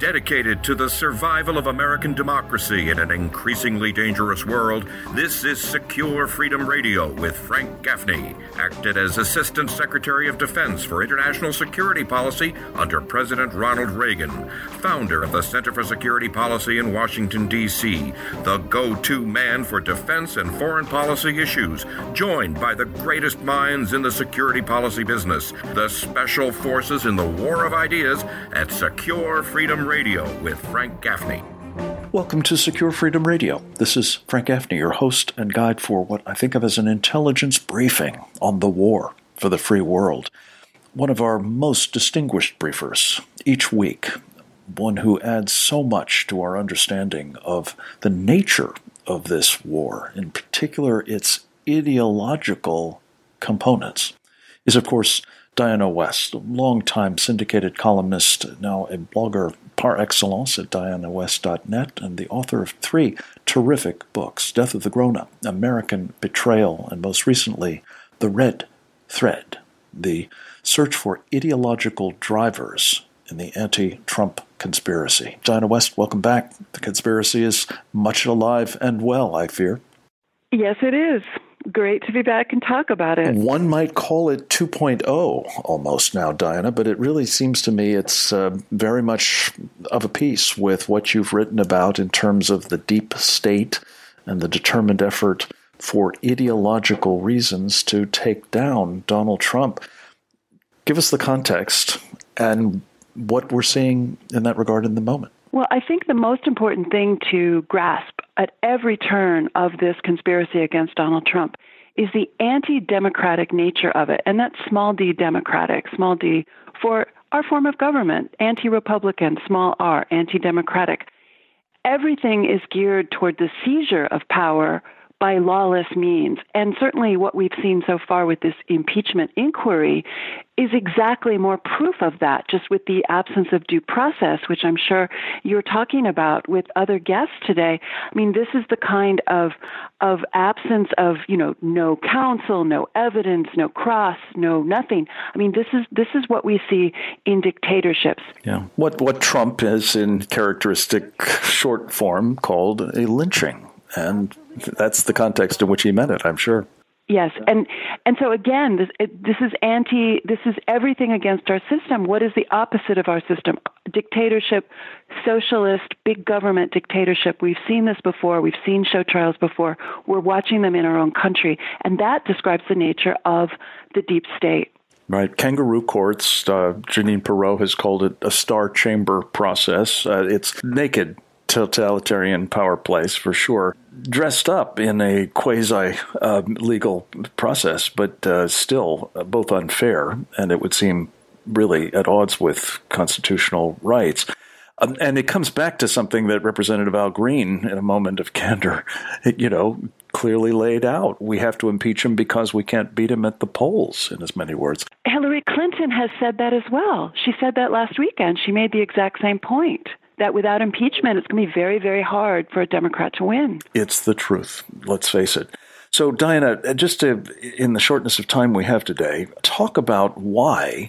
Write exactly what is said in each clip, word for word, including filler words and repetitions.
Dedicated to the survival of American democracy in an increasingly dangerous world, this is Secure Freedom Radio with Frank Gaffney, acted as Assistant Secretary of Defense for International Security Policy under President Ronald Reagan, founder of the Center for Security Policy in Washington, D C, the go-to man for defense and foreign policy issues, joined by the greatest minds in the security policy business, the Special Forces in the War of Ideas, at Secure Freedom Radio. Radio with Frank Gaffney. Welcome to Secure Freedom Radio. This is Frank Gaffney, your host and guide for what I think of as an intelligence briefing on the war for the free world. One of our most distinguished briefers each week, one who adds so much to our understanding of the nature of this war, in particular its ideological components, is of course Diana West, a longtime syndicated columnist, now a blogger par excellence at diana west dot net, and the author of three terrific books, Death of the Grown-Up, American Betrayal, and most recently, The Red Thread, the search for ideological drivers in the anti-Trump conspiracy. Diana West, welcome back. The conspiracy is much alive and well, I fear. Yes, it is. Great to be back and talk about it. One might call it two point oh almost now, Diana, but it really seems to me it's uh, very much of a piece with what you've written about in terms of the deep state and the determined effort for ideological reasons to take down Donald Trump. Give us the context and what we're seeing in that regard in the moment. Well, I think the most important thing to grasp at every turn of this conspiracy against Donald Trump is the anti-democratic nature of it. And that's small d democratic, small d for our form of government, anti-republican, small r, anti-democratic. Everything is geared toward the seizure of power by lawless means. And certainly what we've seen so far with this impeachment inquiry is exactly more proof of that, just with the absence of due process, which I'm sure you're talking about with other guests today. I mean, this is the kind of of absence of, you know, no counsel, no evidence, no cross, no nothing. I mean, this is this is what we see in dictatorships. Yeah. What what Trump is in characteristic short form called a lynching. And that's the context in which he meant it, I'm sure. Yes, and and so again, this it, this is anti. This is everything against our system. What is the opposite of our system? Dictatorship, socialist, big government dictatorship. We've seen this before. We've seen show trials before. We're watching them in our own country, and that describes the nature of the deep state. Right. Kangaroo courts. Uh, Jeanine Pirro has called it a star chamber process. Uh, it's naked totalitarian power place, for sure, dressed up in a quasi-legal uh, process, but uh, still uh, both unfair, and it would seem really at odds with constitutional rights. Um, and it comes back to something that Representative Al Green, in a moment of candor, you know, clearly laid out. We have to impeach him because we can't beat him at the polls, in as many words. Hillary Clinton has said that as well. She said that last weekend. She made the exact same point, that without impeachment, it's going to be very, very hard for a Democrat to win. It's the truth. Let's face it. So, Diana, just to, in the shortness of time we have today, talk about why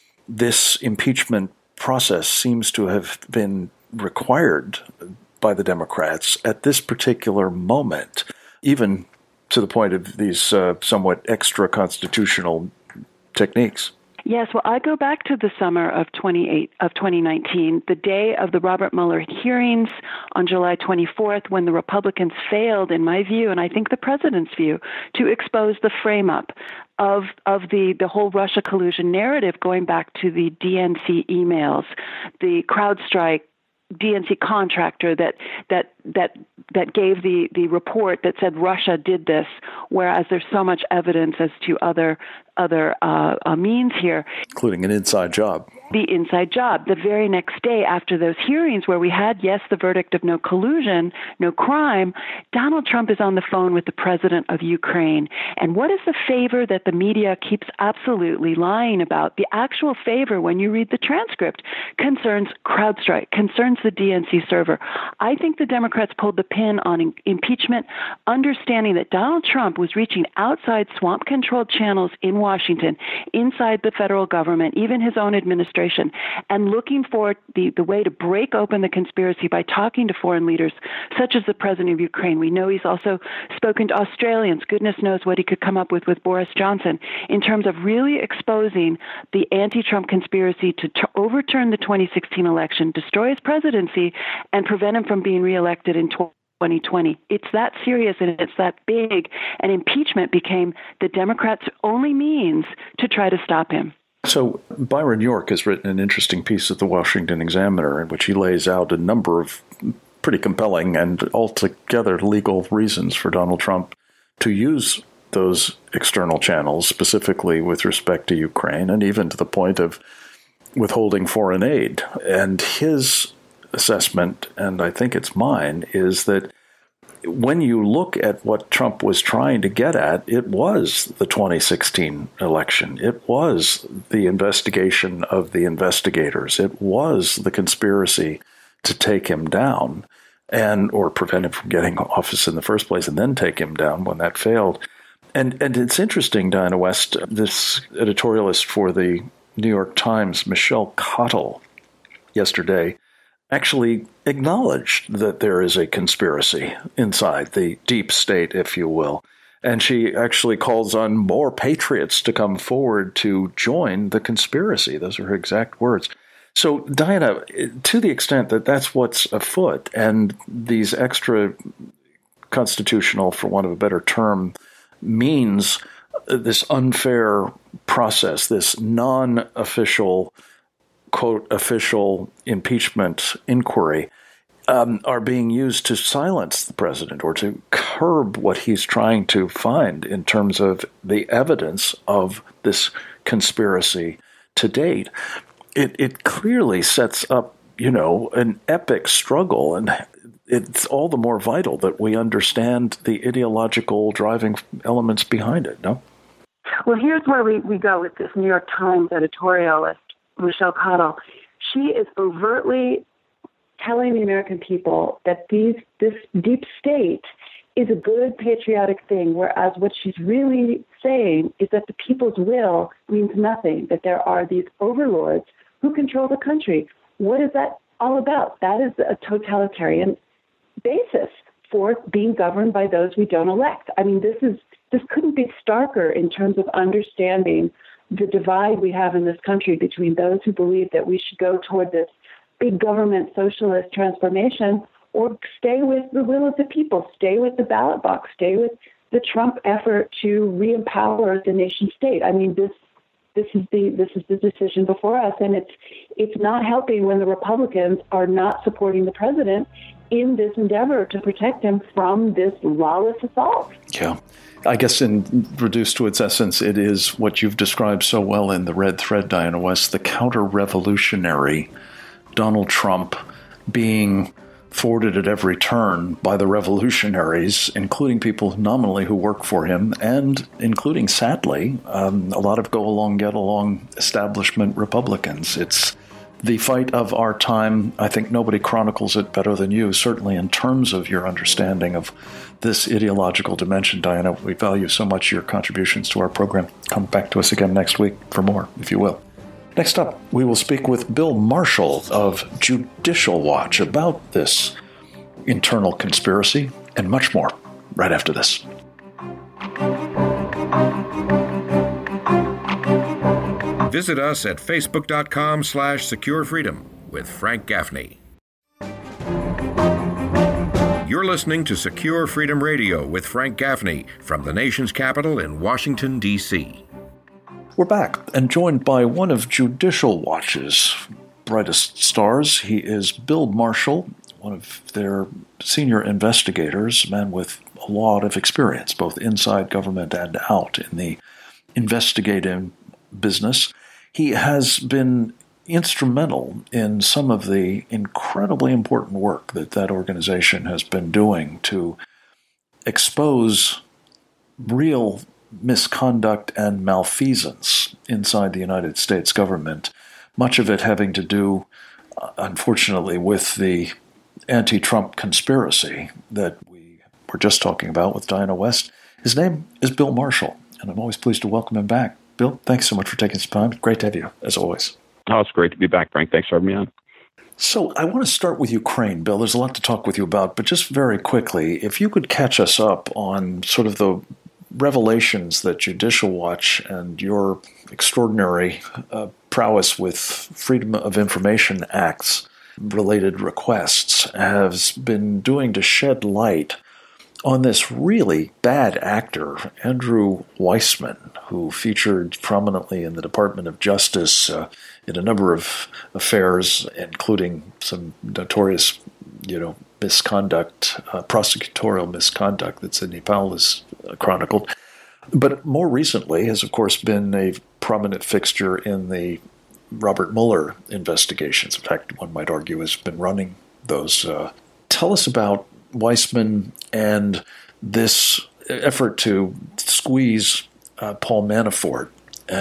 this impeachment process seems to have been required by the Democrats at this particular moment, even to the point of these uh, somewhat extra-constitutional techniques. Yes, well, I go back to the summer of twenty-eight of twenty nineteen, the day of the Robert Mueller hearings on July twenty-fourth, when the Republicans failed, in my view, and I think the president's view, to expose the frame-up of of the, the whole Russia collusion narrative, going back to the D N C emails, the CrowdStrike D N C contractor that that that that gave the, the report that said Russia did this, whereas there's so much evidence as to other other uh, uh, means here, including an inside job. The inside job. The very next day after those hearings, where we had, yes, the verdict of no collusion, no crime, Donald Trump is on the phone with the president of Ukraine. And what is the favor that the media keeps absolutely lying about? The actual favor, when you read the transcript, concerns CrowdStrike, concerns the D N C server. I think the Democrats pulled the pin on in- impeachment, understanding that Donald Trump was reaching outside swamp-controlled channels in Washington, inside the federal government, even his own administration, and looking for the, the way to break open the conspiracy by talking to foreign leaders, such as the president of Ukraine. We know he's also spoken to Australians. Goodness knows what he could come up with with Boris Johnson in terms of really exposing the anti-Trump conspiracy to t- overturn the twenty sixteen election, destroy his presidency, and prevent him from being reelected in twenty twenty. It's that serious and it's that big, and impeachment became the Democrats' only means to try to stop him. So Byron York has written an interesting piece at the Washington Examiner in which he lays out a number of pretty compelling and altogether legal reasons for Donald Trump to use those external channels, specifically with respect to Ukraine, and even to the point of withholding foreign aid. And his assessment, and I think it's mine, is that when you look at what Trump was trying to get at, it was the twenty sixteen election. It was the investigation of the investigators. It was the conspiracy to take him down and or prevent him from getting office in the first place and then take him down when that failed. And and it's interesting, Diana West, this editorialist for the New York Times, Michelle Cottle, yesterday actually acknowledged that there is a conspiracy inside the deep state, if you will. And she actually calls on more patriots to come forward to join the conspiracy. Those are her exact words. So, Diana, to the extent that that's what's afoot, and these extra constitutional, for want of a better term, means this unfair process, this non-official, quote, official impeachment inquiry, um, are being used to silence the president or to curb what he's trying to find in terms of the evidence of this conspiracy to date. It, it clearly sets up, you know, an epic struggle, and it's all the more vital that we understand the ideological driving elements behind it, no? Well, here's where we, we go with this New York Times editorialist, Michelle Cottle. She is overtly telling the American people that these this deep state is a good patriotic thing, whereas what she's really saying is that the people's will means nothing, that there are these overlords who control the country. What is that all about? That is a totalitarian basis for being governed by those we don't elect. I mean, this is this couldn't be starker in terms of understanding the divide we have in this country between those who believe that we should go toward this big government socialist transformation or stay with the will of the people, stay with the ballot box, stay with the Trump effort to re-empower the nation state. I mean, this this is the this is the decision before us, and it's it's not helping when the Republicans are not supporting the president in this endeavor to protect him from this lawless assault. Yeah. I guess in reduced to its essence, it is what you've described so well in the red thread, Diana West, the counter-revolutionary Donald Trump being thwarted at every turn by the revolutionaries, including people nominally who work for him, and including, sadly, um, a lot of go-along, get-along establishment Republicans. It's the fight of our time. I think nobody chronicles it better than you, certainly in terms of your understanding of this ideological dimension, Diana. We value so much your contributions to our program. Come back to us again next week for more, if you will. Next up, we will speak with Bill Marshall of Judicial Watch about this internal conspiracy and much more right after this. Visit us at facebook.com slash secure freedom with Frank Gaffney. You're listening to Secure Freedom Radio with Frank Gaffney from the nation's capital in Washington, D C We're back and joined by one of Judicial Watch's brightest stars. He is Bill Marshall, one of their senior investigators, a man with a lot of experience, both inside government and out in the investigative business. He has been instrumental in some of the incredibly important work that that organization has been doing to expose real misconduct and malfeasance inside the United States government, much of it having to do, unfortunately, with the anti-Trump conspiracy that we were just talking about with Diana West. His name is Bill Marshall, and I'm always pleased to welcome him back. Bill, thanks so much for taking some time. Great to have you, as always. Oh, it's great to be back, Frank. Thanks for having me on. So I want to start with Ukraine, Bill. There's a lot to talk with you about, but just very quickly, if you could catch us up on sort of the revelations that Judicial Watch and your extraordinary uh, prowess with Freedom of Information Acts related requests has been doing to shed light on this really bad actor, Andrew Weissmann, who featured prominently in the Department of Justice uh, in a number of affairs, including some notorious, you know, misconduct, uh, prosecutorial misconduct that Sidney Powell has uh, chronicled. But more recently has, of course, been a prominent fixture in the Robert Mueller investigations. In fact, one might argue has been running those. Uh, tell us about Weissmann and this effort to squeeze uh, Paul Manafort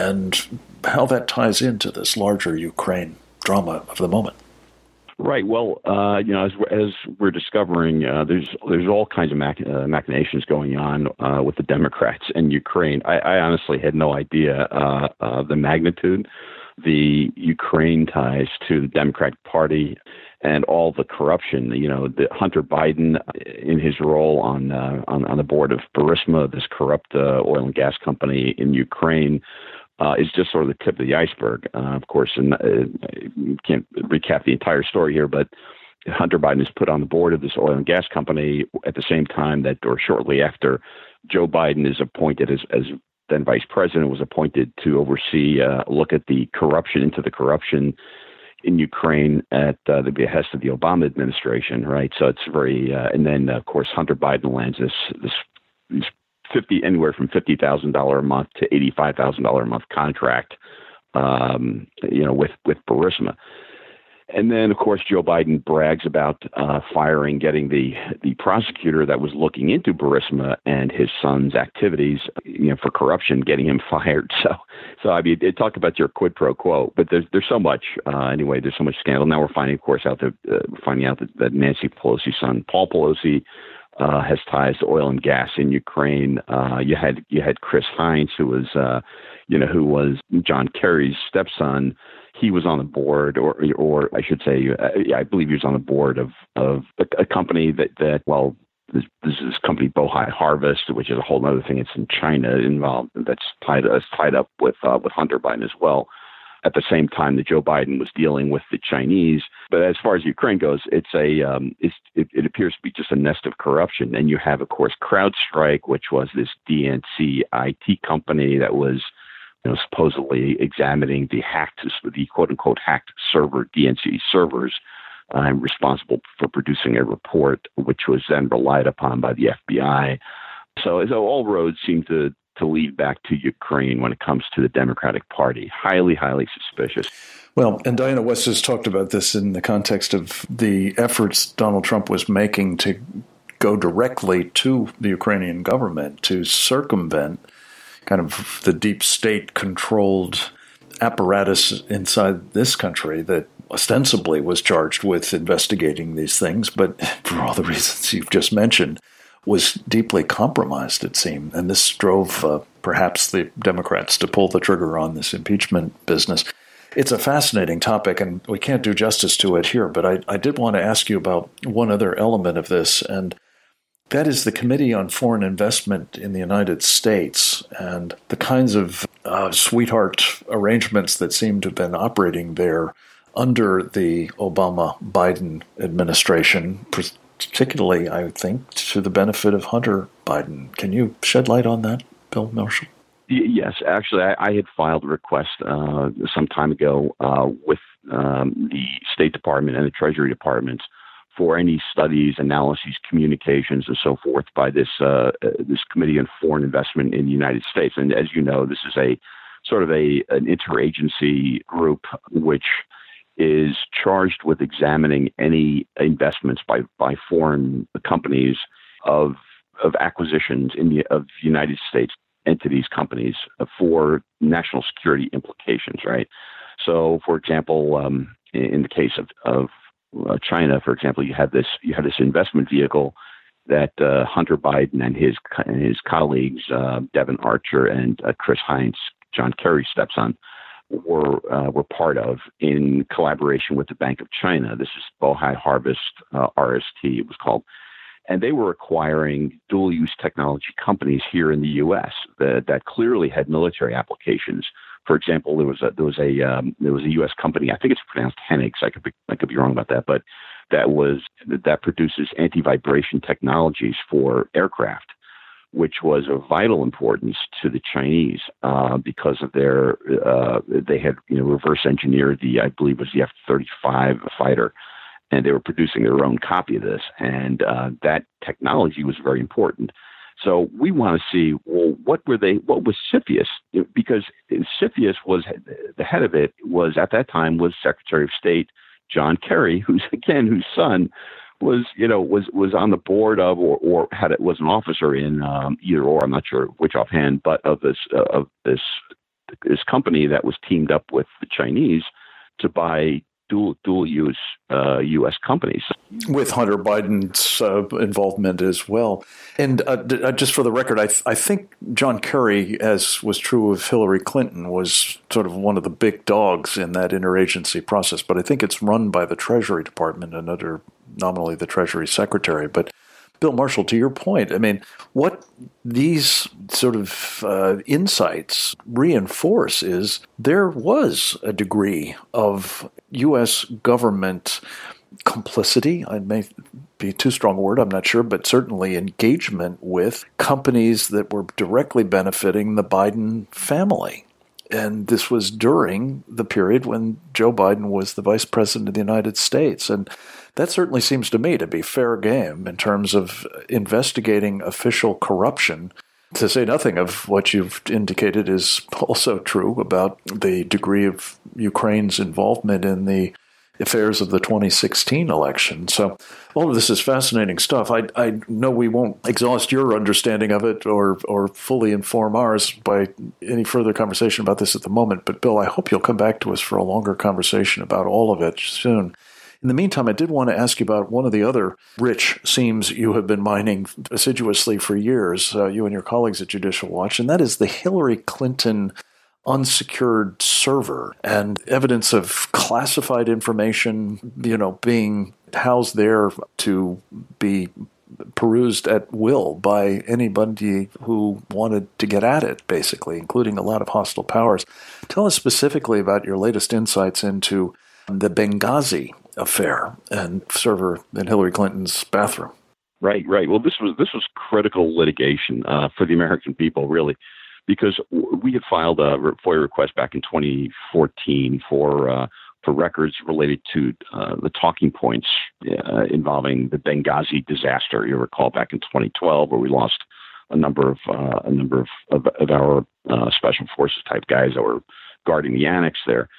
and how that ties into this larger Ukraine drama of the moment. Right. Well, uh, you know, as, as we're discovering, uh, there's there's all kinds of mach- uh, machinations going on uh, with the Democrats in Ukraine. I, I honestly had no idea uh, uh, the magnitude, the Ukraine ties to the Democratic Party, and all the corruption. You know, the Hunter Biden in his role on uh, on, on the board of Burisma, this corrupt uh, oil and gas company in Ukraine. Uh, is just sort of the tip of the iceberg. Uh, of course, and uh, can't recap the entire story here, but Hunter Biden is put on the board of this oil and gas company at the same time that, or shortly after, Joe Biden is appointed as, as then vice president, was appointed to oversee, uh, look at the corruption, into the corruption in Ukraine at uh, the behest of the Obama administration, right? So it's very, uh, and then, of course, Hunter Biden lands this, this, these fifty anywhere from fifty thousand dollars a month to eighty-five thousand dollars a month contract, um, you know, with, with Burisma. And then, of course, Joe Biden brags about uh, firing, getting the, the prosecutor that was looking into Burisma and his son's activities, you know, for corruption, getting him fired. So, so I mean, it talked about your quid pro quo, but there's there's so much uh, anyway. There's so much scandal. Now we're finding, of course, out that uh, we're finding out that, that Nancy Pelosi's son, Paul Pelosi, Uh, has ties to oil and gas in Ukraine. Uh, you had you had Chris Heinz, who was uh, you know who was John Kerry's stepson. He was on the board, or or I should say, uh, I believe he was on the board of of a, a company that that well, this, this is this company Bohai Harvest, which is a whole other thing. It's in China involved. That's tied us tied up with uh, with Hunter Biden as well. At the same time that Joe Biden was dealing with the Chinese. But as far as Ukraine goes, it's a um, it's, it, it appears to be just a nest of corruption. And you have, of course, CrowdStrike, which was this D N C I T company that was, you know, supposedly examining the hacked, the quote unquote hacked server D N C servers, uh, responsible for producing a report, which was then relied upon by the F B I. So, so all roads seem to. to lead back to Ukraine when it comes to the Democratic Party. Highly, highly suspicious. Well, and Diana West has talked about this in the context of the efforts Donald Trump was making to go directly to the Ukrainian government to circumvent kind of the deep state-controlled apparatus inside this country that ostensibly was charged with investigating these things, but for all the reasons you've just mentioned, was deeply compromised, it seemed. And this drove uh, perhaps the Democrats to pull the trigger on this impeachment business. It's a fascinating topic, and we can't do justice to it here, but I, I did want to ask you about one other element of this, and that is the Committee on Foreign Investment in the United States and the kinds of uh, sweetheart arrangements that seem to have been operating there under the Obama-Biden administration, particularly, I think, to the benefit of Hunter Biden. Can you shed light on that, Bill Marshall? Yes, actually, I, I had filed a request uh, some time ago uh, with um, the State Department and the Treasury Department for any studies, analyses, communications, and so forth by this uh, this Committee on Foreign Investment in the United States. And as you know, this is a sort of a an interagency group which is charged with examining any investments by, by foreign companies of of acquisitions in the of United States entities, companies for national security implications, right? So, for example, um, in the case of, of uh, China, for example, you have this you have this investment vehicle that uh, Hunter Biden and his and his colleagues, uh, Devin Archer and uh, Chris Heinz, John Kerry's stepson, were uh, were part of in collaboration with the Bank of China. This is Bohai Harvest, uh, R S T, it was called. And they were acquiring dual-use technology companies here in the U S that, that clearly had military applications. For example, there was a there was a um, there was a U S company. I think it's pronounced Hennig. I could be I could be wrong about that, but that was that produces anti-vibration technologies for aircraft, which was of vital importance to the Chinese uh, because of their uh, they had you know reverse engineered the I believe it was the F thirty-five fighter. And they were producing their own copy of this, and uh, that technology was very important. So we want to see, well, what were they? What was CFIUS? Because CFIUS was the head of it. Was at that time was Secretary of State John Kerry, who's again whose son was you know was was on the board of or or had it was an officer in um, either or. I'm not sure which offhand, but of this uh, of this this company that was teamed up with the Chinese to buy dual dual use uh, U S companies. With Hunter Biden's uh, involvement as well. And uh, d- uh, just for the record, I, th- I think John Kerry, as was true of Hillary Clinton, was sort of one of the big dogs in that interagency process. But I think it's run by the Treasury Department and under nominally the Treasury Secretary. But Bill Marshall, to your point, I mean, what these sort of uh, insights reinforce is there was a degree of U S government complicity. I may be too strong a word, I'm not sure, but certainly engagement with companies that were directly benefiting the Biden family. And this was during the period when Joe Biden was the vice president of the United States. And that certainly seems to me to be fair game in terms of investigating official corruption, to say nothing of what you've indicated is also true about the degree of Ukraine's involvement in the affairs of the twenty sixteen election. So all of this is fascinating stuff. I, I know we won't exhaust your understanding of it or or fully inform ours by any further conversation about this at the moment. But Bill, I hope you'll come back to us for a longer conversation about all of it soon. In the meantime, I did want to ask you about one of the other rich seams you have been mining assiduously for years, uh, you and your colleagues at Judicial Watch, and that is the Hillary Clinton unsecured server and evidence of classified information, you know, being housed there to be perused at will by anybody who wanted to get at it, basically, including a lot of hostile powers. Tell us specifically about your latest insights into the Benghazi affair and server in Hillary Clinton's bathroom. Right, right. Well, this was this was critical litigation uh, for the American people, really, because we had filed a FOIA request back in twenty fourteen for uh, for records related to uh, the talking points uh, involving the Benghazi disaster. You recall back in twenty twelve, where we lost a number of uh, a number of of, of our uh, special forces type guys that were guarding the annex there.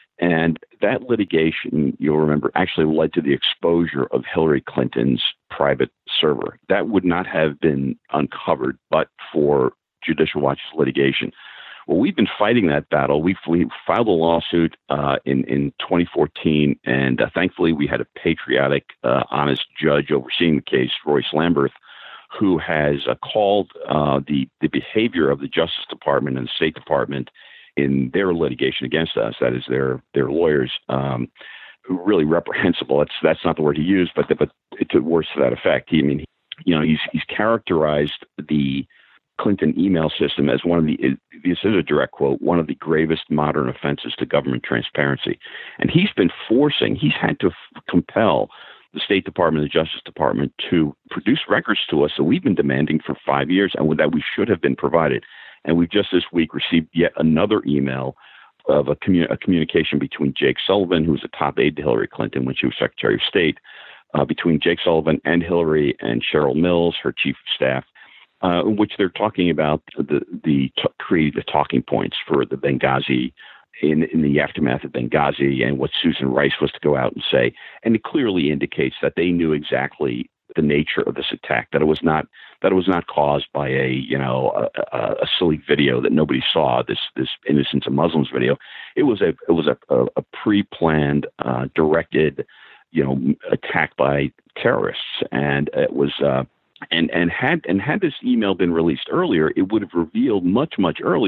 And that litigation, you'll remember, actually led to the exposure of Hillary Clinton's private server. That would not have been uncovered but for Judicial Watch's litigation. Well, we've been fighting that battle. We we filed a lawsuit uh, in, in twenty fourteen, and uh, thankfully we had a patriotic, uh, honest judge overseeing the case, Royce Lamberth, who has uh, called uh, the, the behavior of the Justice Department and the State Department in their litigation against us, that is their their lawyers, um, really reprehensible. That's that's not the word he used, but but it's worse to that effect. He, I mean, you know, he's he's characterized the Clinton email system as one of the, this is a direct quote, one of the gravest modern offenses to government transparency, and he's been forcing, he's had to f- compel the State Department and the Justice Department to produce records to us that we've been demanding for five years and that we should have been provided. And we've just this week received yet another email of a, commu- a communication between Jake Sullivan, who was a top aide to Hillary Clinton when she was Secretary of State, uh, between Jake Sullivan and Hillary and Cheryl Mills, her chief of staff, uh, in which they're talking about the the t- create the talking points for the Benghazi in in the aftermath of Benghazi and what Susan Rice was to go out and say. And it clearly indicates that they knew exactly the nature of this attack, that it was not that it was not caused by a you know a, a, a silly video that nobody saw, this this Innocence of Muslims video. It was a it was a, a, a pre-planned, uh, directed, you know, attack by terrorists, and it was uh, and and had and had this email been released earlier, it would have revealed much much earlier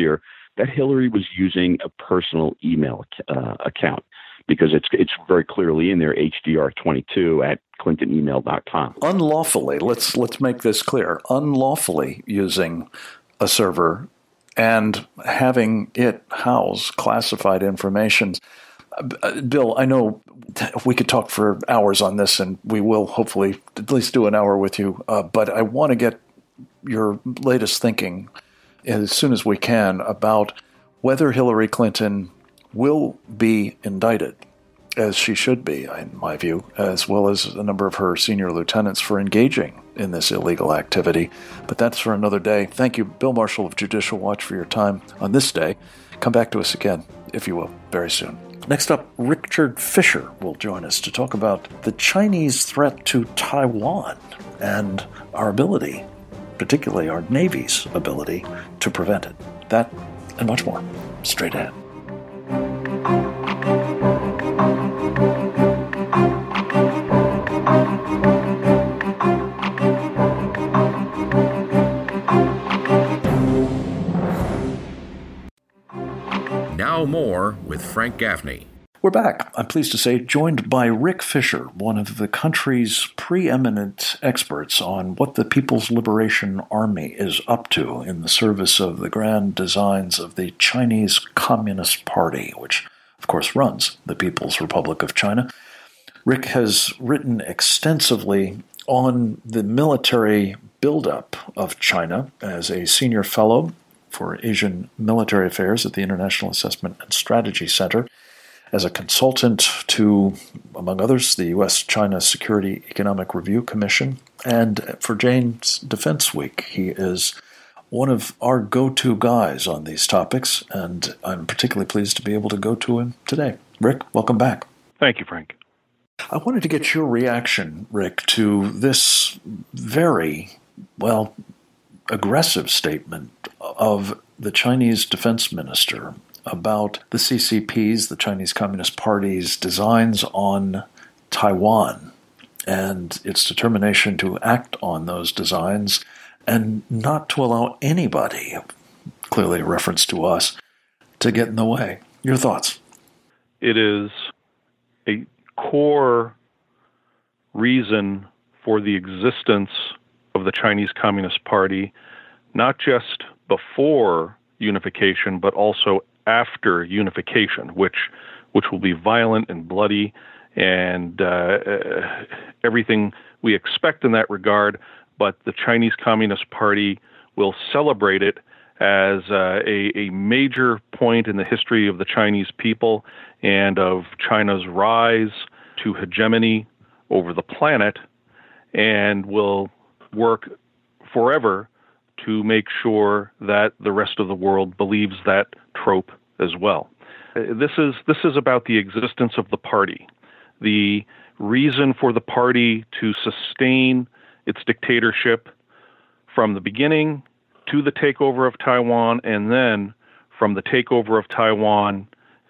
that Hillary was using a personal email uh, account, because it's it's very clearly in there, H D R twenty-two at clinton email dot com. Unlawfully, let's let's make this clear, unlawfully using a server and having it house classified information. Uh, Bill, I know we could talk for hours on this, and we will hopefully at least do an hour with you, uh, but I want to get your latest thinking as soon as we can about whether Hillary Clinton will be indicted, as she should be, in my view, as well as a number of her senior lieutenants for engaging in this illegal activity. But that's for another day. Thank you, Bill Marshall of Judicial Watch, for your time on this day. Come back to us again, if you will, very soon. Next up, Richard Fisher will join us to talk about the Chinese threat to Taiwan and our ability, particularly our Navy's ability, to prevent it. That and much more, straight ahead. Now more with Frank Gaffney. We're back, I'm pleased to say, joined by Rick Fisher, one of the country's preeminent experts on what the People's Liberation Army is up to in the service of the grand designs of the Chinese Communist Party, which, of course, runs the People's Republic of China. Rick has written extensively on the military buildup of China as a senior fellow for Asian Military Affairs at the International Assessment and Strategy Center, as a consultant to, among others, the U S China Security Economic Review Commission, and for Jane's Defense Week. He is one of our go-to guys on these topics, and I'm particularly pleased to be able to go to him today. Rick, welcome back. Thank you, Frank. I wanted to get your reaction, Rick, to this very, well, aggressive statement of the Chinese defense minister about the C C P's, the Chinese Communist Party's designs on Taiwan and its determination to act on those designs and not to allow anybody, clearly a reference to us, to get in the way. Your thoughts? It is a core reason for the existence of the Chinese Communist Party, not just before unification, but also after unification, which which will be violent and bloody and uh, uh, everything we expect in that regard. But the Chinese Communist Party will celebrate it as uh, a, a major point in the history of the Chinese people and of China's rise to hegemony over the planet, and will work forever to make sure that the rest of the world believes that trope as well. This is this is about the existence of the party, the reason for the party to sustain its dictatorship from the beginning to the takeover of Taiwan, and then from the takeover of Taiwan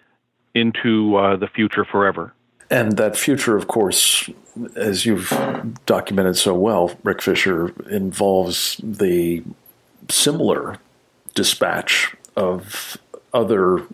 into uh, the future forever. And that future, of course, as you've documented so well, Rick Fisher, involves the similar dispatch of other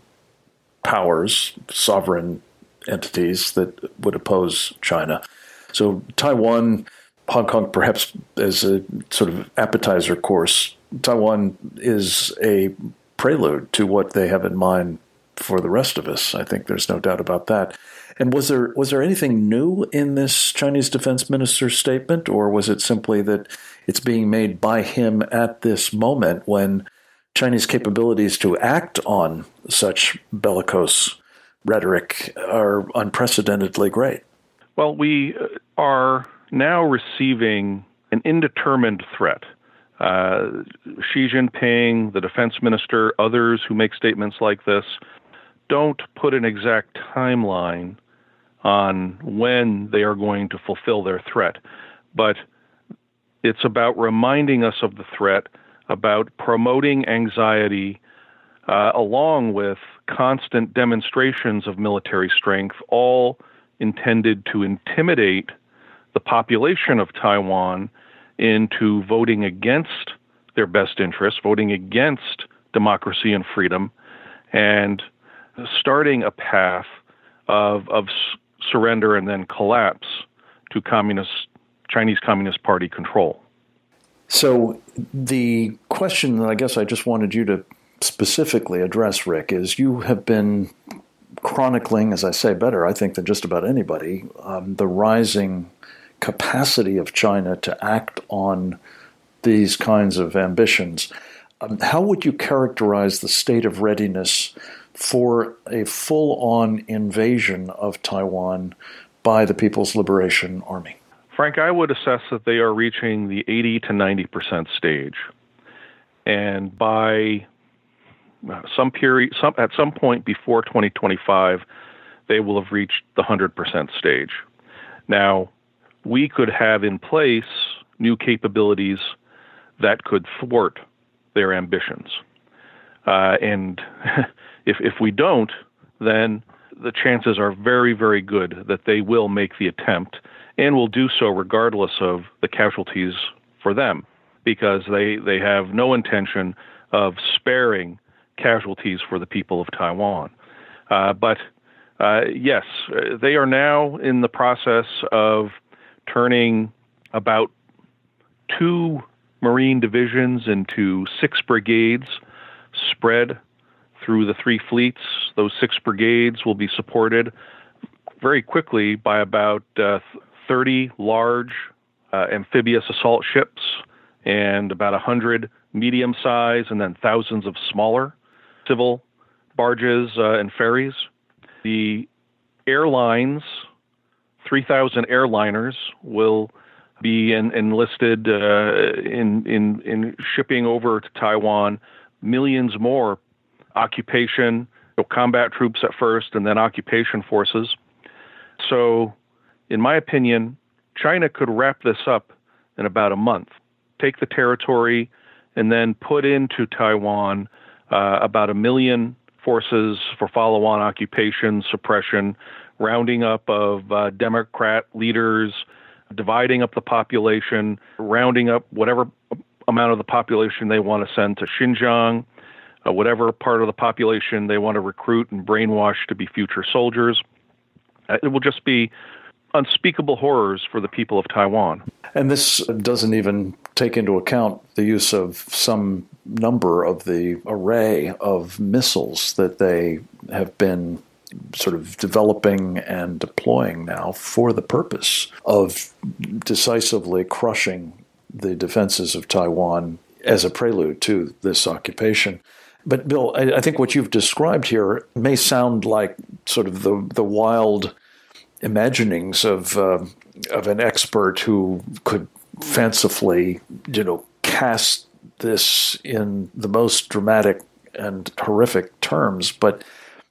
powers, sovereign entities that would oppose China. So Taiwan, Hong Kong, perhaps as a sort of appetizer course, Taiwan is a prelude to what they have in mind for the rest of us. I think there's no doubt about that. And was there was there anything new in this Chinese defense minister's statement, or was it simply that it's being made by him at this moment when Chinese capabilities to act on such bellicose rhetoric are unprecedentedly great? Well, we are now receiving an indeterminate threat. Uh, Xi Jinping, the defense minister, others who make statements like this don't put an exact timeline on when they are going to fulfill their threat. But it's about reminding us of the threat, about promoting anxiety, uh, along with constant demonstrations of military strength, all intended to intimidate the population of Taiwan into voting against their best interests, voting against democracy and freedom, and starting a path of of surrender and then collapse to communist Chinese Communist Party control. So the question that I guess I just wanted you to specifically address, Rick, is you have been chronicling, as I say better, I think, than just about anybody, um, the rising capacity of China to act on these kinds of ambitions. Um, how would you characterize the state of readiness for a full-on invasion of Taiwan by the People's Liberation Army? Frank, I would assess that they are reaching the eighty to ninety percent stage. And by some period, some, at some point before twenty twenty-five, they will have reached the one hundred percent stage. Now, we could have in place new capabilities that could thwart their ambitions. Uh, and if if we don't, then the chances are very, very good that they will make the attempt, and will do so regardless of the casualties for them, because they, they have no intention of sparing casualties for the people of Taiwan. Uh, but uh, yes, they are now in the process of turning about two Marine divisions into six brigades spread through the three fleets. Those six brigades will be supported very quickly by about uh, thirty large uh, amphibious assault ships and about one hundred medium-sized and then thousands of smaller civil barges uh, and ferries. The airlines, three thousand airliners, will be en- enlisted uh, in, in, in shipping over to Taiwan millions more occupation, so combat troops at first, and then occupation forces. So, in my opinion, China could wrap this up in about a month, take the territory, and then put into Taiwan uh, about a million forces for follow-on occupation, suppression, rounding up of uh, Democrat leaders, dividing up the population, rounding up whatever amount of the population they want to send to Xinjiang, uh, whatever part of the population they want to recruit and brainwash to be future soldiers. Uh, it will just be unspeakable horrors for the people of Taiwan. And this doesn't even take into account the use of some number of the array of missiles that they have been sort of developing and deploying now for the purpose of decisively crushing the defenses of Taiwan as a prelude to this occupation. But, Bill, I, I think what you've described here may sound like sort of the, the wild imaginings of uh, of an expert who could fancifully, you know, cast this in the most dramatic and horrific terms. But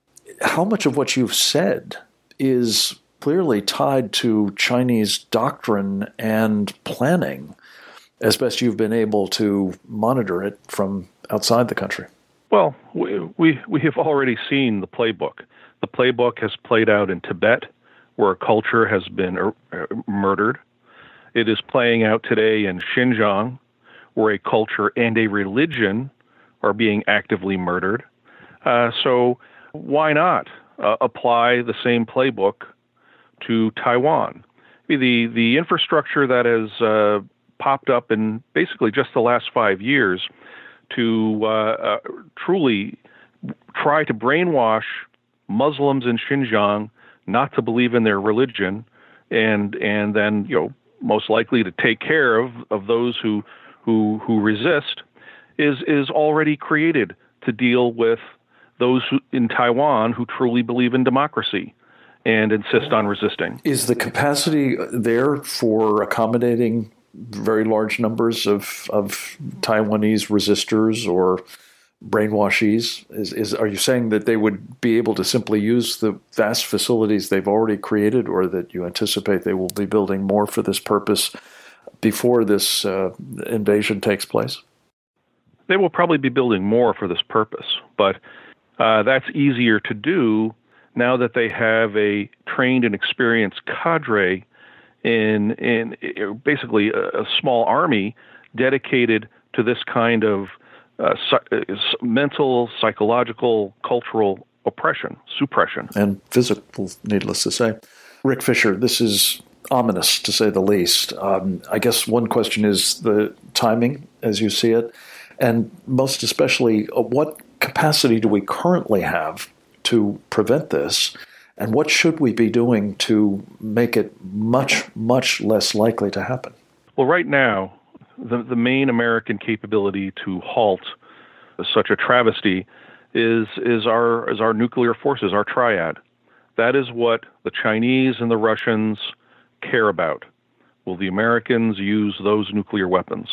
how much of what you've said is clearly tied to Chinese doctrine and planning, as best you've been able to monitor it from outside the country? Well, we we, we have already seen the playbook. The playbook has played out in Tibet, where a culture has been er- er- murdered. It is playing out today in Xinjiang, where a culture and a religion are being actively murdered. Uh, so why not uh, apply the same playbook to Taiwan? The, the infrastructure that has uh, popped up in basically just the last five years to uh, uh, truly try to brainwash Muslims in Xinjiang not to believe in their religion, and and then, you know, most likely to take care of, of those who who who resist, is is already created to deal with those who, in Taiwan who truly believe in democracy and insist on resisting. Is the capacity there for accommodating very large numbers of of Taiwanese resistors or brainwashees? Is, is are you saying that they would be able to simply use the vast facilities they've already created, or that you anticipate they will be building more for this purpose before this uh, invasion takes place? They will probably be building more for this purpose, but uh, that's easier to do now that they have a trained and experienced cadre in in basically a, a small army dedicated to this kind of uh, su- mental, psychological, cultural oppression, suppression. And physical, needless to say. Rick Fisher, this is ominous, to say the least. Um, I guess one question is the timing, as you see it, and most especially, uh, what capacity do we currently have to prevent this, and what should we be doing to make it much, much less likely to happen? Well, right now, the, the main American capability to halt such a travesty is is our is our nuclear forces, our triad. That is what the Chinese and the Russians care about. Will the Americans use those nuclear weapons?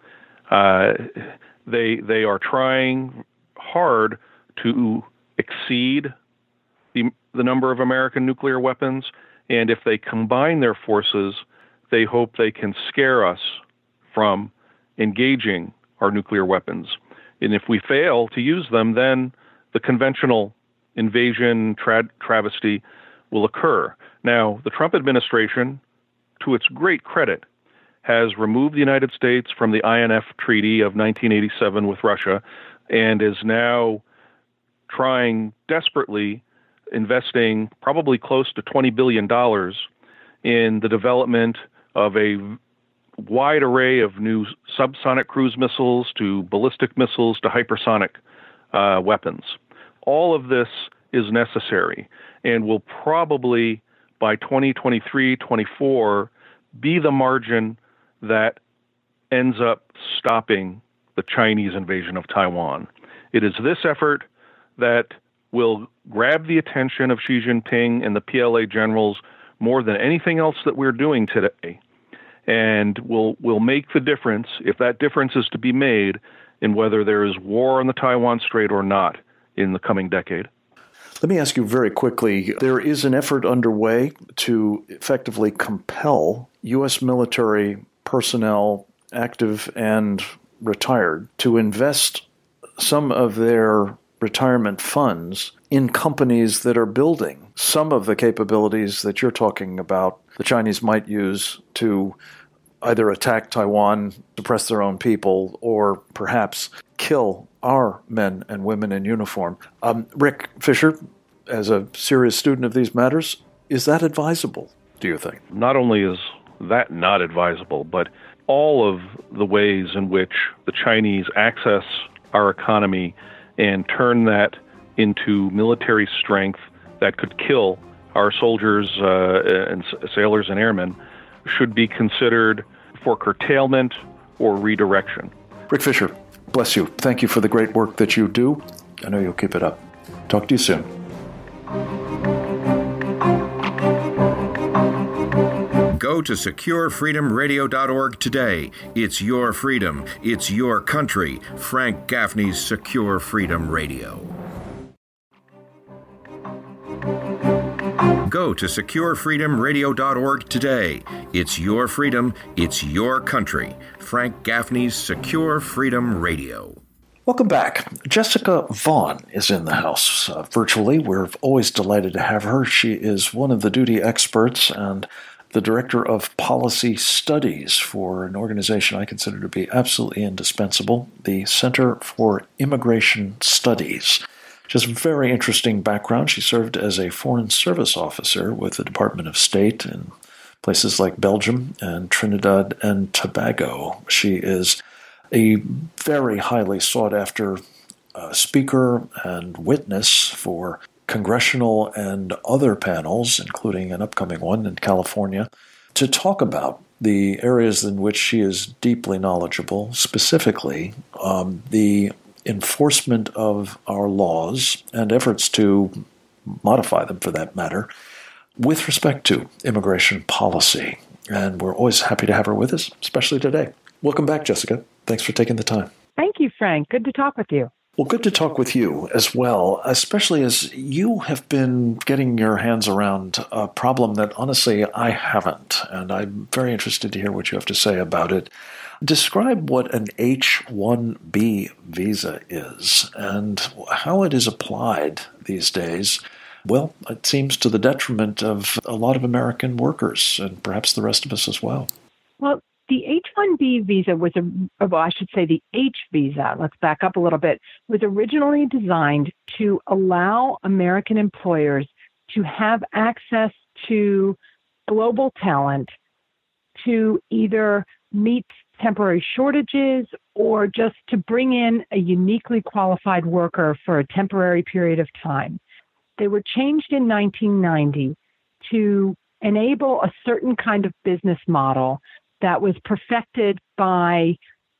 Uh, they they are trying hard to exceed the the number of American nuclear weapons, and if they combine their forces, they hope they can scare us from engaging our nuclear weapons. And if we fail to use them, then the conventional invasion tra- travesty will occur. Now, the Trump administration, to its great credit, has removed the United States from the I N F Treaty of nineteen eighty-seven with Russia and is now trying desperately, investing probably close to twenty billion dollars in the development of a wide array of new subsonic cruise missiles to ballistic missiles to hypersonic uh, weapons. All of this is necessary and will probably, by twenty twenty-three, twenty-four, be the margin that ends up stopping the Chinese invasion of Taiwan. It is this effort that will grab the attention of Xi Jinping and the P L A generals more than anything else that we're doing today, and will will make the difference, if that difference is to be made, in whether there is war on the Taiwan Strait or not in the coming decade. Let me ask you very quickly, there is an effort underway to effectively compel U S military personnel, active and retired, to invest some of their retirement funds in companies that are building some of the capabilities that you're talking about the Chinese might use to either attack Taiwan, suppress their own people, or perhaps kill our men and women in uniform. Um, Rick Fisher, as a serious student of these matters, is that advisable, do you think? Not only is that not advisable, but all of the ways in which the Chinese access our economy and turn that into military strength that could kill our soldiers uh, and sailors and airmen should be considered for curtailment or redirection. Rick Fisher, bless you. Thank you for the great work that you do. I know you'll keep it up. Talk to you soon. Go to secure freedom radio dot org today. It's your freedom. It's your country. Frank Gaffney's Secure Freedom Radio. Go to secure freedom radio dot org today. It's your freedom. It's your country. Frank Gaffney's Secure Freedom Radio. Welcome back. Jessica Vaughn is in the house uh, virtually. We're always delighted to have her. She is one of the duty experts and the Director of Policy Studies for an organization I consider to be absolutely indispensable, the Center for Immigration Studies. She has a very interesting background. She served as a Foreign Service officer with the Department of State in places like Belgium and Trinidad and Tobago. She is a very highly sought-after uh, speaker and witness for congressional and other panels, including an upcoming one in California, to talk about the areas in which she is deeply knowledgeable, specifically um, the enforcement of our laws and efforts to modify them, for that matter, with respect to immigration policy. And we're always happy to have her with us, especially today. Welcome back, Jessica. Thanks for taking the time. Thank you, Frank. Good to talk with you. Well, good to talk with you as well, especially as you have been getting your hands around a problem that, honestly, I haven't, and I'm very interested to hear what you have to say about it. Describe what an H one B visa is and how it is applied these days. Well, it seems to the detriment of a lot of American workers and perhaps the rest of us as well. Well, the H one B visa was, a, well, I should say the H visa, let's back up a little bit, was originally designed to allow American employers to have access to global talent to either meet temporary shortages or just to bring in a uniquely qualified worker for a temporary period of time. They were changed in nineteen ninety to enable a certain kind of business model that was perfected by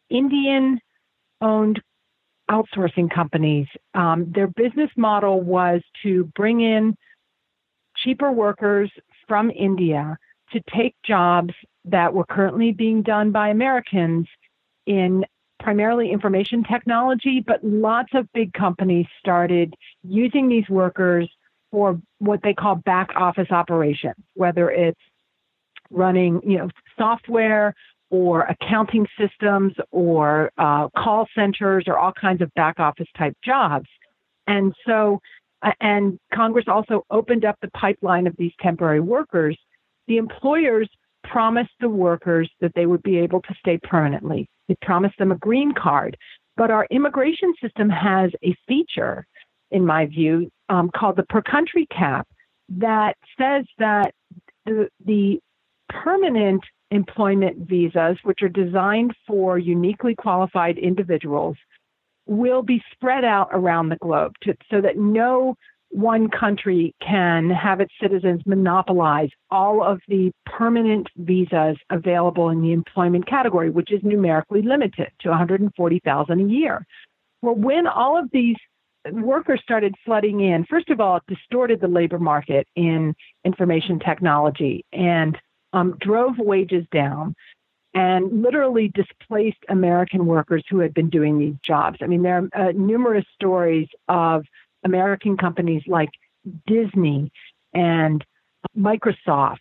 Indian-owned outsourcing companies. Um, their business model was to bring in cheaper workers from India to take jobs that were currently being done by Americans in primarily information technology, but lots of big companies started using these workers for what they call back office operations, whether it's running, you know, software or accounting systems or uh, call centers or all kinds of back office type jobs. And so, uh, and Congress also opened up the pipeline of these temporary workers. The employers promised the workers that they would be able to stay permanently. They promised them a green card. But our immigration system has a feature, in my view, um, called the per country cap that says that the, the permanent employment visas, which are designed for uniquely qualified individuals, will be spread out around the globe to, so that no one country can have its citizens monopolize all of the permanent visas available in the employment category, which is numerically limited to one hundred forty thousand a year. Well, when all of these workers started flooding in, first of all, it distorted the labor market in information technology and um, drove wages down and literally displaced American workers who had been doing these jobs. I mean, there are uh, numerous stories of American companies like Disney and Microsoft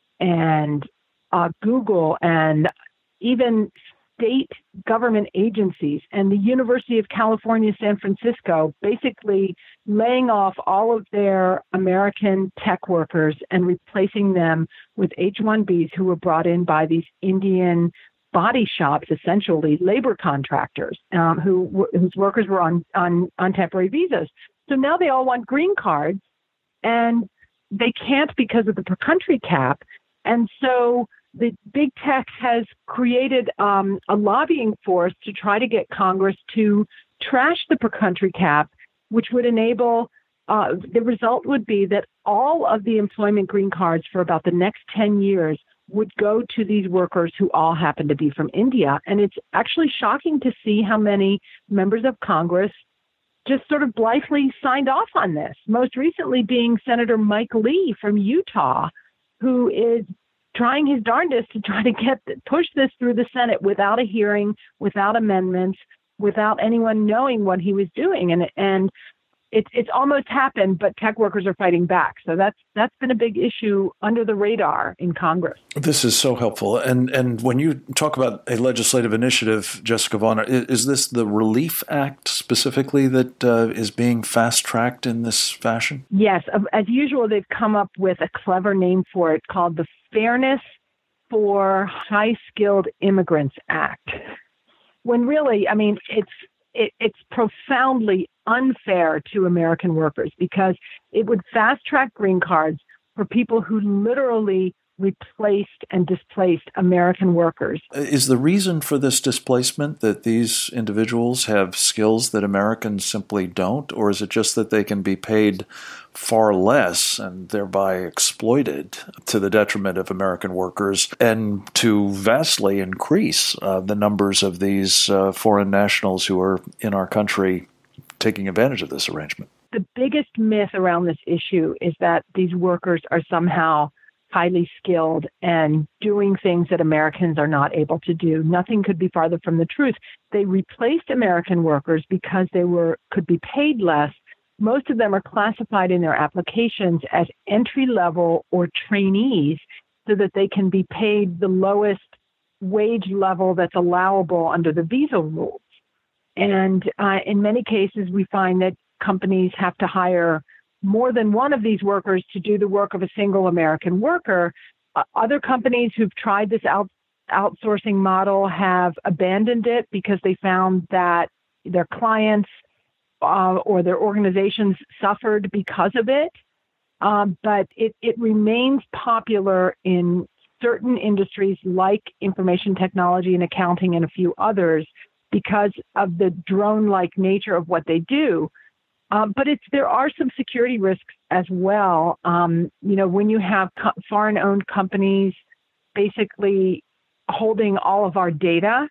and uh, Google and even state government agencies and the University of California, San Francisco, basically laying off all of their American tech workers and replacing them with H one Bs who were brought in by these Indian body shops, essentially labor contractors, um, who whose workers were on, on, on temporary visas. So now they all want green cards, and they can't because of the per country cap. And so the big tech has created um, a lobbying force to try to get Congress to trash the per country cap, which would enable, uh, the result would be that all of the employment green cards for about the next ten years would go to these workers who all happen to be from India. And it's actually shocking to see how many members of Congress just sort of blithely signed off on this, most recently being Senator Mike Lee from Utah, who is trying his darndest to try to get push this through the Senate without a hearing, without amendments, without anyone knowing what he was doing. And and it's it's almost happened, but tech workers are fighting back. So that's that's been a big issue under the radar in Congress. This is so helpful. And and when you talk about a legislative initiative, Jessica Vaughn, is this the Relief Act specifically that uh, is being fast-tracked in this fashion? Yes. As usual, they've come up with a clever name for it called the Fairness for High-Skilled Immigrants Act. When really, I mean, it's it, it's profoundly unfair to American workers because it would fast-track green cards for people who literally replaced and displaced American workers. Is the reason for this displacement that these individuals have skills that Americans simply don't, or is it just that they can be paid far less and thereby exploited to the detriment of American workers and to vastly increase uh, the numbers of these uh, foreign nationals who are in our country taking advantage of this arrangement? The biggest myth around this issue is that these workers are somehow highly skilled and doing things that Americans are not able to do. Nothing could be farther from the truth. They replaced American workers because they were could be paid less. Most of them are classified in their applications as entry-level or trainees so that they can be paid the lowest wage level that's allowable under the visa rules. And uh, in many cases, we find that companies have to hire more than one of these workers to do the work of a single American worker. Uh, other companies who've tried this out outsourcing model have abandoned it because they found that their clients uh, or their organizations suffered because of it. Um, but it, it remains popular in certain industries like information technology and accounting and a few others because of the drone-like nature of what they do. Um, but it's there are some security risks as well. Um, you know, when you have co- foreign-owned companies basically holding all of our data,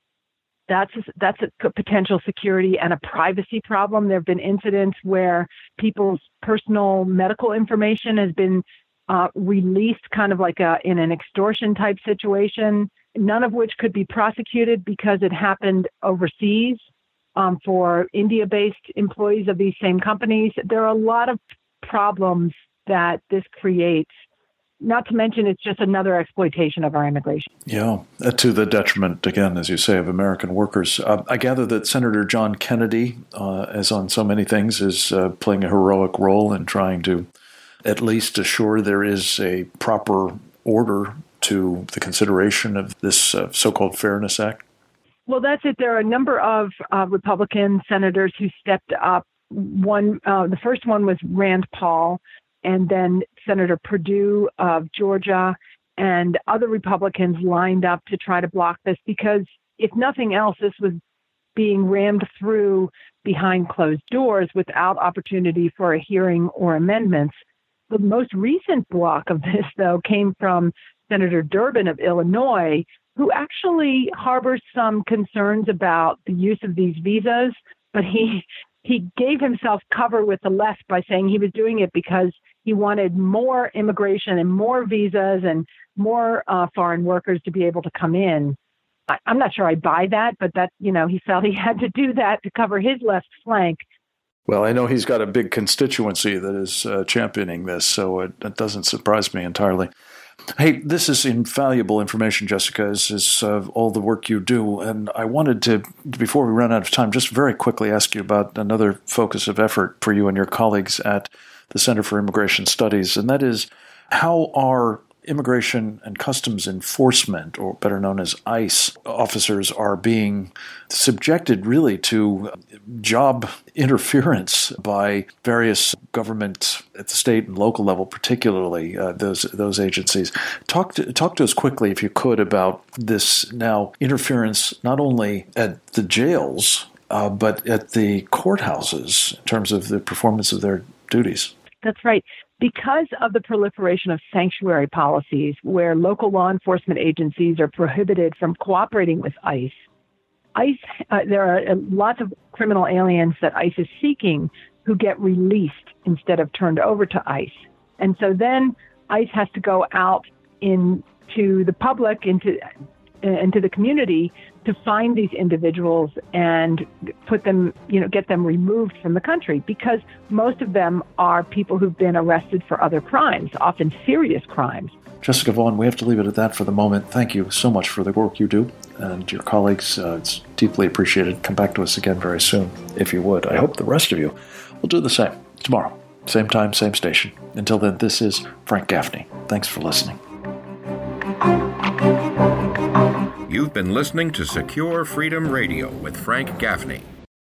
that's a, that's a potential security and a privacy problem. There have been incidents where people's personal medical information has been uh, released kind of like a, in an extortion type situation, none of which could be prosecuted because it happened overseas um, for India-based employees of these same companies. There are a lot of problems that this creates. Not to mention, it's just another exploitation of our immigration. Yeah, to the detriment, again, as you say, of American workers. Uh, I gather that Senator John Kennedy, uh, as on so many things, is uh, playing a heroic role in trying to at least assure there is a proper order to the consideration of this uh, so-called Fairness Act. Well, that's it. There are a number of uh, Republican senators who stepped up. One, uh, the first one was Rand Paul, and then Senator Perdue of Georgia, and other Republicans lined up to try to block this because, if nothing else, this was being rammed through behind closed doors without opportunity for a hearing or amendments. The most recent block of this, though, came from Senator Durbin of Illinois, who actually harbors some concerns about the use of these visas, but he he gave himself cover with the left by saying he was doing it because he wanted more immigration and more visas and more uh, foreign workers to be able to come in. I, I'm not sure I buy that, but that, you know, he felt he had to do that to cover his left flank. Well, I know he's got a big constituency that is uh, championing this, so it, it doesn't surprise me entirely. Hey, this is invaluable information, Jessica, as is uh, all the work you do. And I wanted to, before we run out of time, just very quickly ask you about another focus of effort for you and your colleagues at the Center for Immigration Studies, and that is how are Immigration and Customs Enforcement, or better known as ICE, officers are being subjected really to job interference by various government at the state and local level, particularly uh, those those agencies. Talk to, talk to us quickly, if you could, about this now interference not only at the jails, uh, but at the courthouses in terms of the performance of their duties. That's right. Because of the proliferation of sanctuary policies where local law enforcement agencies are prohibited from cooperating with ICE, ICE uh, there are lots of criminal aliens that ICE is seeking who get released instead of turned over to ICE. And so then ICE has to go out into the public, into into the community to find these individuals and put them, you know, get them removed from the country, because most of them are people who've been arrested for other crimes, often serious crimes. Jessica Vaughn, we have to leave it at that for the moment. Thank you so much for the work you do and your colleagues. Uh, it's deeply appreciated. Come back to us again very soon, if you would. I hope the rest of you will do the same tomorrow. Same time, same station. Until then, this is Frank Gaffney. Thanks for listening. You've been listening to Secure Freedom Radio with Frank Gaffney.